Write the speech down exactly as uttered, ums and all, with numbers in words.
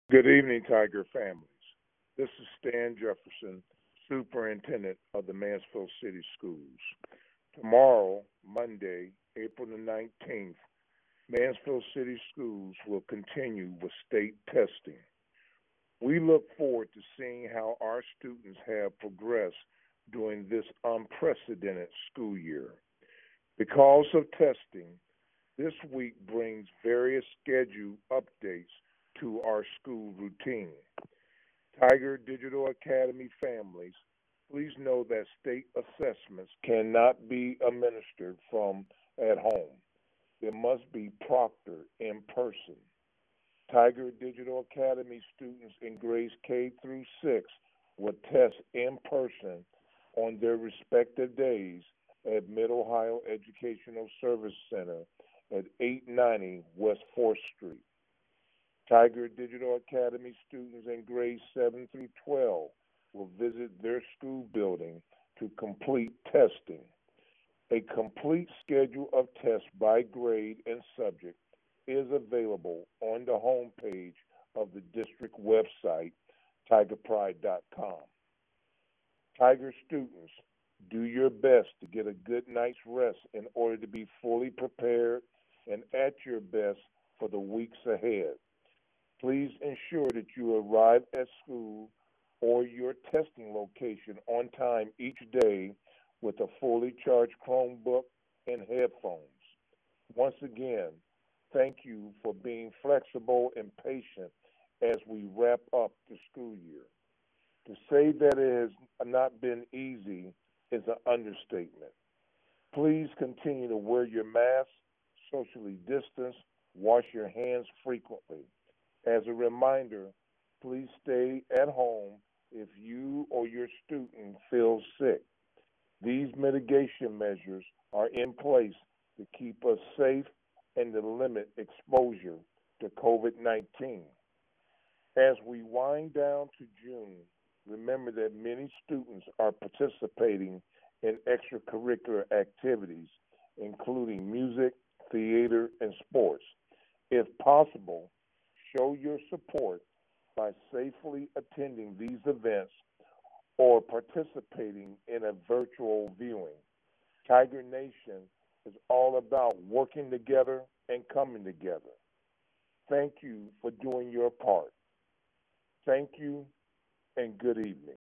Good evening, Tiger families. This is Stan Jefferson, Superintendent of the Mansfield City Schools. Tomorrow, Monday, April the nineteenth, Mansfield City Schools will continue with state testing. We look forward to seeing how our students have progressed during this unprecedented school year. Because of testing, this week brings various schedule updates to our school routine. Tiger Digital Academy families, please know that state assessments cannot be administered from at home. They must be proctored in person. Tiger Digital Academy students in grades K through six will test in person on their respective days at Mid Ohio Educational Service Center at eight ninety West fourth Street. Tiger Digital Academy students in grades seven through twelve will visit their school building to complete testing. A complete schedule of tests by grade and subject is available on the homepage of the district website, tiger pride dot com. Tiger students, do your best to get a good night's rest in order to be fully prepared and at your best for the weeks ahead. Please ensure that you arrive at school or your testing location on time each day with a fully charged Chromebook and headphones. Once again, thank you for being flexible and patient as we wrap up the school year. To say that it has not been easy is an understatement. Please continue to wear your mask, socially distance, wash your hands frequently. As a reminder, please stay at home if you or your student feels sick. These mitigation measures are in place to keep us safe and to limit exposure to COVID nineteen. As we wind down to June, remember that many students are participating in extracurricular activities, including music, theater, and sports. If possible, show your support by safely attending these events or participating in a virtual viewing. Tiger Nation is all about working together and coming together. Thank you for doing your part. Thank you and good evening.